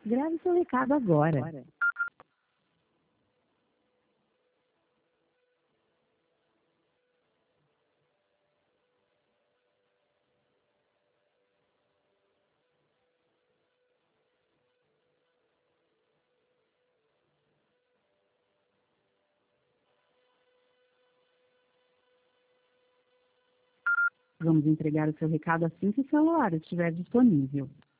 Grave seu recado agora. Vamos entregar o seu recado assim que o celular estiver disponível.